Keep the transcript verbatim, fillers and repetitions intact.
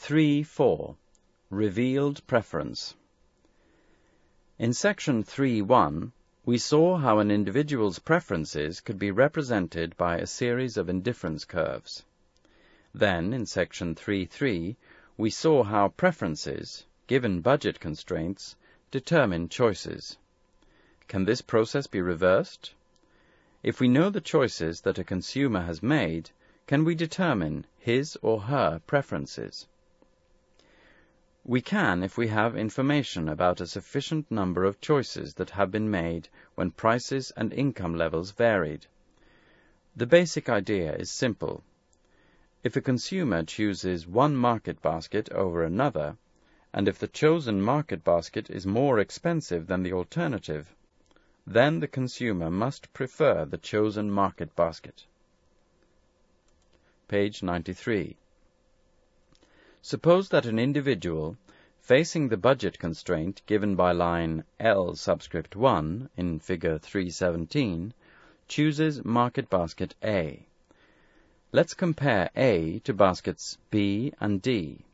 three four. Revealed Preference. In section three one, we saw how an individual's preferences could be represented by a series of indifference curves. Then, in section three three, we saw how preferences, given budget constraints, determine choices. Can this process be reversed? If we know the choices that a consumer has made, can we determine his or her preferences? We can if we have information about a sufficient number of choices that have been made when prices and income levels varied. The basic idea is simple. If a consumer chooses one market basket over another, and if the chosen market basket is more expensive than the alternative, then the consumer must prefer the chosen market basket. Page ninety-three. Suppose that an individual, facing the budget constraint given by line L subscript one in figure three seventeen, chooses market basket A. Let's compare A to baskets B and D.